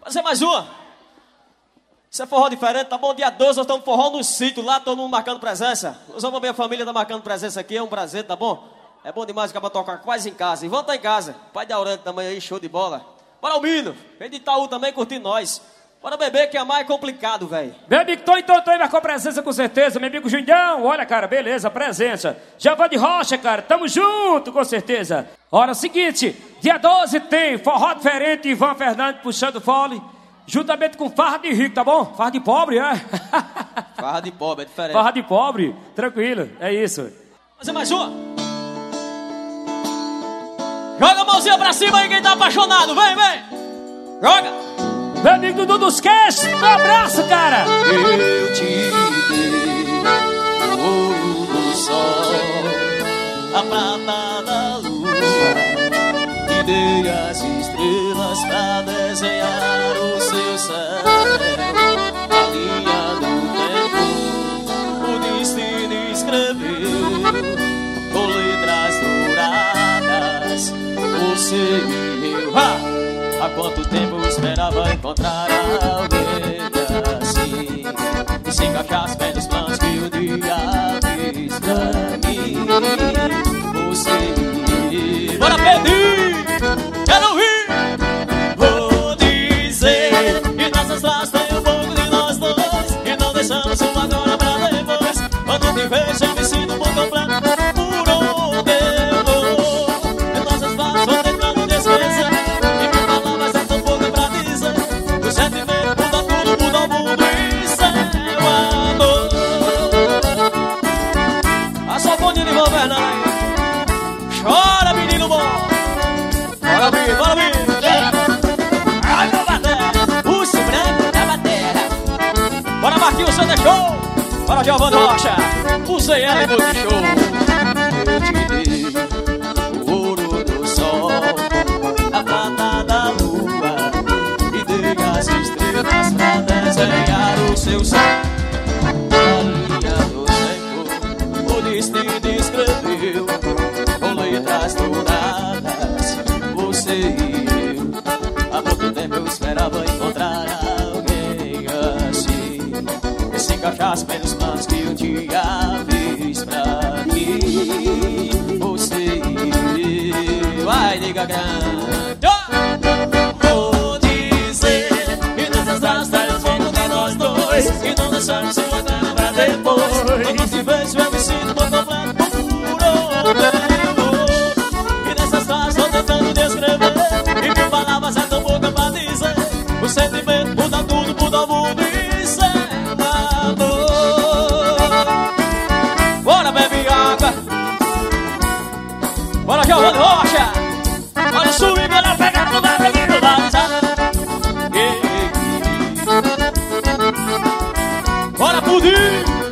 Fazer mais uma. Isso é forró diferente, tá bom? Dia 12 nós estamos forró no sítio, lá todo mundo marcando presença. Nós vamos ver a família tá marcando presença aqui, é um prazer, tá bom? É bom demais acabar tocar quase em casa. E vamos estar em casa. Pai de Aurante também aí, show de bola. Bora, Almino. Vem de Itaú também curtindo nós. Bora beber, que amar é complicado, velho. Meu amigo Tonho marcou presença com certeza. Meu amigo Junião, olha, cara, beleza, presença. Giovanni Rocha, cara, tamo junto, com certeza. Ora, seguinte, dia 12 tem forró diferente, Ivan Fernandes puxando fole, juntamente com farra de rico, tá bom? Farra de pobre, é? Farra de pobre, é diferente. Farra de pobre, tranquilo, é isso. Fazer mais uma. Joga a mãozinha pra cima aí, quem tá apaixonado, vem, vem. Joga. Meu amigo Dudu dos Cash, um abraço, cara! Eu te dei o ouro do sol, a prata da lua, te dei as estrelas pra desenhar o seu céu, a linha do tempo, o destino escreveu, com letras douradas, você e eu. Há quanto tempo eu esperava encontrar alguém assim, e se encaixasse bem nos planos que o dia fez pra mim. Você, bora pedir, quero ouvir. Vou dizer que nessas frases tem um pouco de nós dois, e não deixamos um agora pra depois. Quando te vejo eu me sinto um pouco completo por onde eu vou. E nossas frases vão tentando te esquecer. Chora, menino bom. Bora vir, bora vir. Ai, meu bater, puxa o branco da batera. Bora, Marquinhos, Santa Show. Bora, Giovanni Rocha, o CL Multishow. Eu te dei o ouro do sol, a prata da lua, e dei as estrelas pra desenhar o seu sol. A linha do tempo, o destino escreveu, com letras douradas, você e eu. Há muito tempo eu esperava encontrar alguém assim, que se encaixasse bem nos planos que um dia fez pra mim. Você e eu. Vai, diga grande. Vou dizer que nessas datas traz um de nós dois, e não deixarmos uma grana pra depois. Quando te vejo eu me sinto por completo por onde. E nessas frases tô tentando descrever, e mil palavras é tão pouca pra dizer. O sentimento muda tudo, muda o mundo, isso é amor. Bora, bebe água. Bora, Giovanni Rocha. Bora, o swing, olha, pega no barulho da risada. Bora, pudim.